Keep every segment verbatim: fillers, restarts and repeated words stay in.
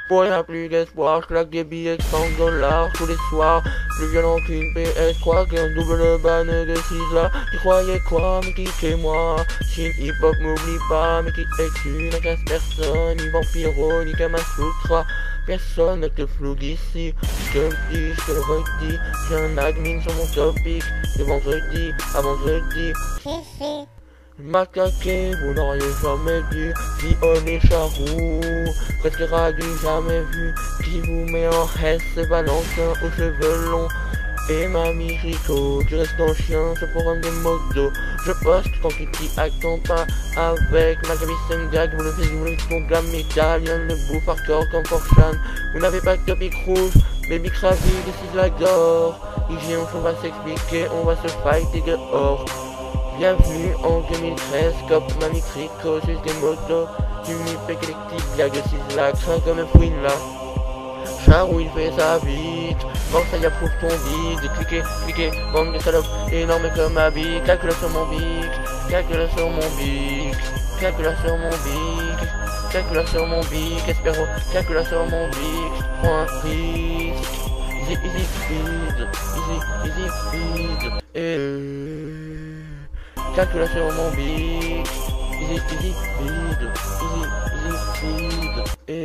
Pour rien plus d'espoir, je claque des billets de cent dollars tous les soirs. Plus violent qu'une P S trois, qu'un double ban de six là. Tu croyais quoi, mais cliquez-moi. Chine hip hop m'oublie pas, mais qui es-tu? N'incasse personne, ni vampiro, ni Kamasutra. Personne ne te floue d'ici. Je te le dis, je te le redis. J'ai un admin sur mon topic. De vendredi à vendredi. Macaqué, vous n'auriez jamais dû violer charroux. Presque radu, jamais vu. Qui vous met en S, c'est Valentin aux cheveux longs. Et mamie Rico, tu restes en chien, ce forum des modos. Je poste quand tu t'y attends pas. Avec ma gamme Sengag, vous le faites, vous le faites, la médaille, le bouffe hardcore comme Forchan. Vous n'avez pas de topic rouge, baby Kravi, décide la gore. Ici on va s'expliquer, on va se fighter dehors. Bienvenue en deux mille treize, Cop, Mamie Rico, juste des motos. Tu m'y fais que les petites blagues de six là, crains comme un fouine là. Charou il fait ça vite, bon ça y approuve ton bide. Cliquez, cliquez, bande de salopes, énorme comme ma bite. Calcule sur mon bic, calcule sur mon bic, calcule sur mon bic, calcule sur mon bic, espéro, calcule sur mon bic. Prends un risque, easy, easy, speed, easy, easy, speed. Et calcule sur mon bic, easy, easy, speed, easy, easy, speed.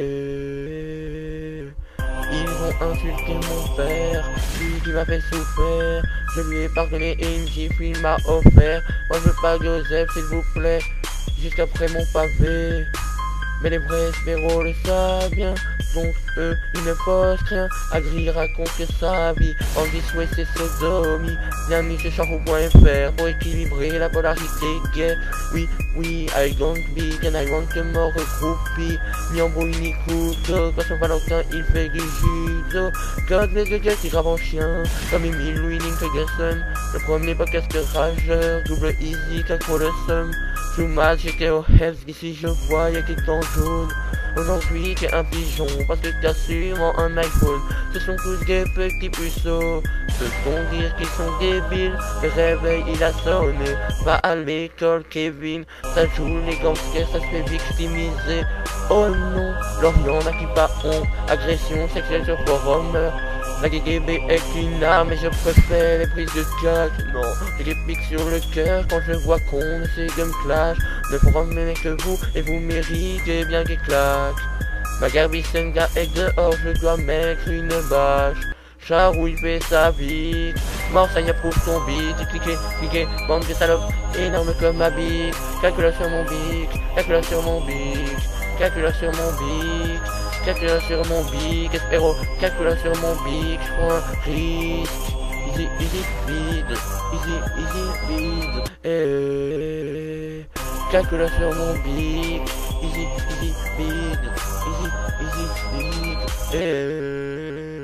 Et ils vont insulter mon père, lui qui m'a fait souffrir. Je lui ai pardonné et une gifle il m'a offert. Moi je veux pas Joseph s'il vous plaît, jusqu'après mon pavé. Mais les vrais espéros le savent bien, donc eux ils ne postent rien. Agri raconte sa vie, en dissouet ses sodomies. Bienvenue chez charroux point F R pour équilibrer la polarité gay. Oui, oui, I don't be, and I want to more groupie. Ni embrouille ni couteau, quand son Valentin il fait du judo. God les deux gars qui grave en chien, comme Emile Louis Ferguson. Le premier podcast rageur, double easy, quatre pour le seum. Tout mal, j'étais au Hells, d'ici je vois y'a qui en jaune. Aujourd'hui t'es un pigeon, parce que t'as sûrement un iPhone. Ce sont tous des petits puceaux, ceux qu'on dire qu'ils sont débiles. Le réveil il a sonné, va à l'école Kevin. Ça joue les gangsters, ça se fait victimiser. Oh non, Lorient n'a qui pas honte, agression sexuelle sur forum. La G G B est une arme et je préfère les prises de cac. Non, j'ai des pics sur le cœur quand je vois qu'on essaie de me clash. Ne feront même que vous et vous méritez bien qu'ils claquent. Ma Garbisenga est dehors, je dois mettre une bâche. Charou il fait sa vie, mort ça y approuve ton beat. Cliquez, cliquez, bande de salopes, énorme comme ma bite. Calcule sur mon bic, calcule sur mon bic, calcule sur mon bic. Calcule sur mon bic, espéro, calcule sur mon bic, je prends un risque. Easy, easy, speed, easy, easy, speed. Et calcule sur mon bic, easy, easy, speed, easy, easy, speed. Et